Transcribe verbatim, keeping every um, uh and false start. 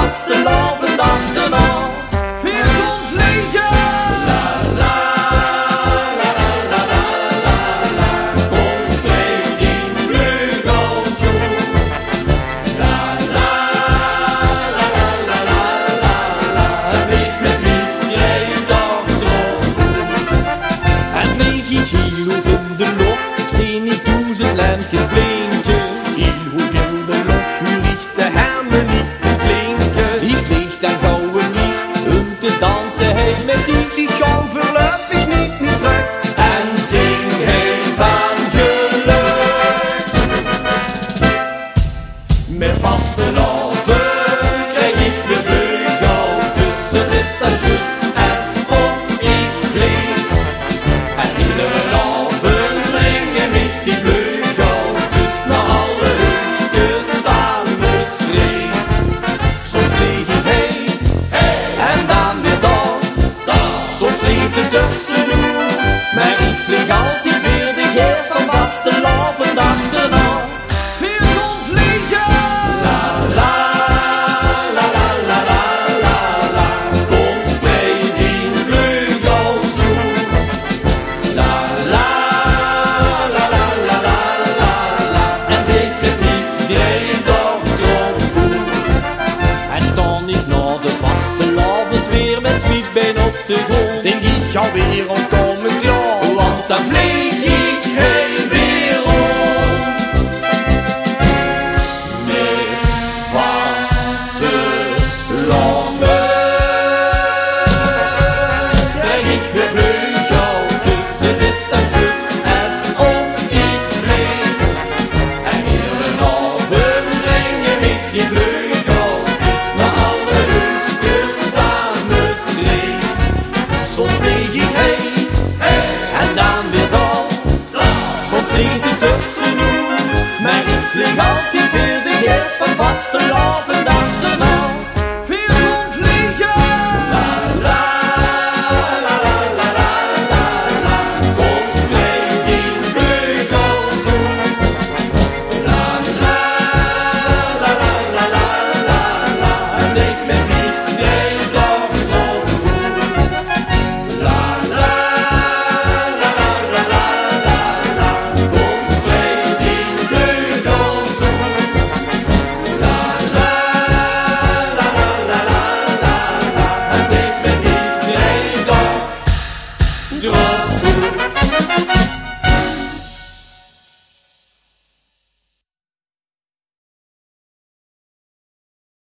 vaste lavend achterna. Veel komt vliegen. La la la la la la la la. Kom spreekt in vleugels toe. La la la la la la la la. Het vliegt met mij dreigt achterop. Het vliegt heel hoog in de lucht, zie niet duizend lampjes blinken. Heel hoog in de lucht, nu ligt de harmoniekjes klinken. Die vliegt en gouden licht, om te dansen heen met die. Die gaan voorlopig niet meer terug. En zing heen van geluk. Met vaste avond krijg ik weer vleugeltjes. Het is dan juist alsof ik vlieg. En iedere avond brengen mij die vleugeltjes naar alle hoekjes van de streek. Soms vlieg ik heen, hey, en dan weer daar, daar. Soms vliegt er tussenuit, maar ik vlieg altijd weer de geest van vaste lavend achterna. Veel komt vliegen. La la la la la la la la. Kom spreekt in vleugels toe. La la la la la la la la. En vliegt met mij dreigt achterop. En sta ik na de vaste lavend weer met twee been op de grond. Denk ik alweer aan komend jaar, want dan vlieg ik heen weer rond. Met vaste lavend.